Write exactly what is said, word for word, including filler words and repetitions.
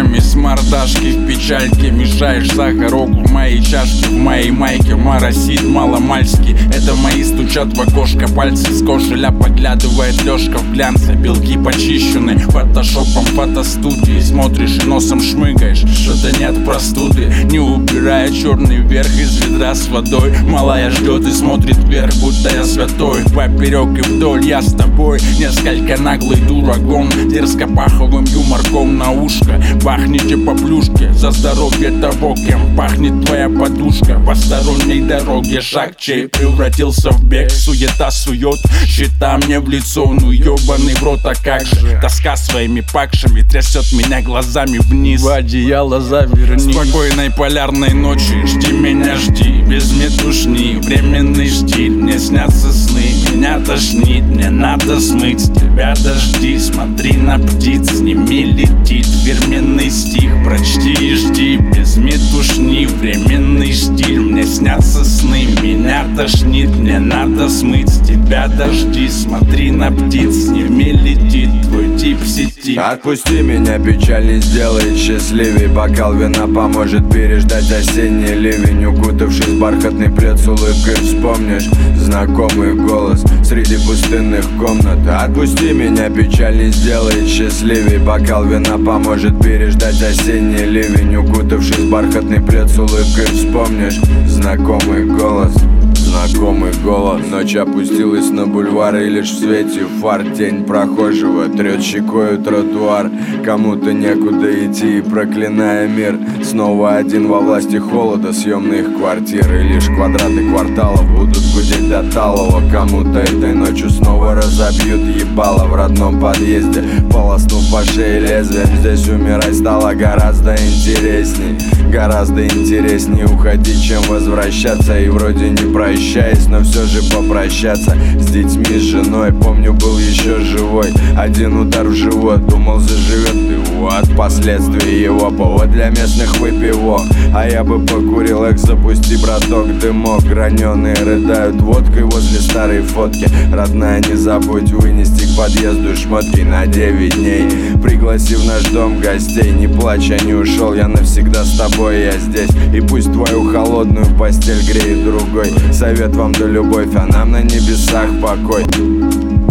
глазами с мордашки в печальке. Мешаешь сахарок в моей чашке, в моей майке моросит маломальски. Это мои стучат в окошко пальцы с кошеля. Поглядывает Лёшка в глянце, белки почищены фотошопом фотостудии. Смотришь и носом шмыгаешь, что-то нет простуды. Не убирая черный верх из ведра с водой. Малая ждет и смотрит вверх, будто я святой. Поперек и вдоль я с тобой, несколько наглый дураком, дерзко паховым юморком на ушко. Бахните по плюшке за здоровье того, кем пахнет твоя подушка. По сторонней дороге шаг чей превратился в бег. Суета сует, счета мне в лицо, ну ёбаный в рот, а как же. Тоска своими пакшами трясет меня глазами вниз. В одеяло заверни. Спокойной полярной ночи, жди меня, жди, без метушни, временный штиль. Мне снятся сны, меня тошнит, мне надо смыть. Тебя дожди, смотри на птиц, с ними летит фирменный стих. Прочти и жди, без метушни, временный штиль. Мне снятся сны, меня тошнит, мне надо смыть. Тебя дожди, смотри на птиц, с ними летит твой тип сети. Отпусти меня, печаль не сделает счастливей. Бокал вина поможет переждать осенний ливень. Укутавшись в бархатный плед, с улыбкой вспомнишь знакомый голос среди пустынных комнат. Отпусти меня, печаль не сделает счастливей. Бокал вина поможет переждать осенний ливень. Укутавшись в бархатный плед, с улыбкой вспомнишь знакомый голос. Знакомый голос. Ночь опустилась на бульвар, и лишь в свете фар тень прохожего трет щекою тротуар. Кому-то некуда идти, проклиная мир. Снова один во власти холода съемных квартир. И лишь квадраты кварталов будут гудеть до талого. Кому-то этой ночью снова разобьют ебало в родном подъезде, полоснув по шее лезвием. Здесь умирать стало гораздо интересней. Гораздо интереснее уходить, чем возвращаться. И вроде не прощаясь, но все же попрощаться с детьми, с женой. Помню, был еще живой. Один удар в живот, думал, заживет его. От последствий его повод для местных выпивок. А я бы покурил, эх, запусти, браток, дымок. Раненые рыдают водкой возле старой фотки. Родная, не забудь вынести к подъезду шмотки на девять дней. Пригласи в наш дом гостей. Не плачь, я не ушел, я навсегда с тобой, я здесь. И пусть твою холодную постель греет другой. Совет вам да любовь, а нам на небесах покой.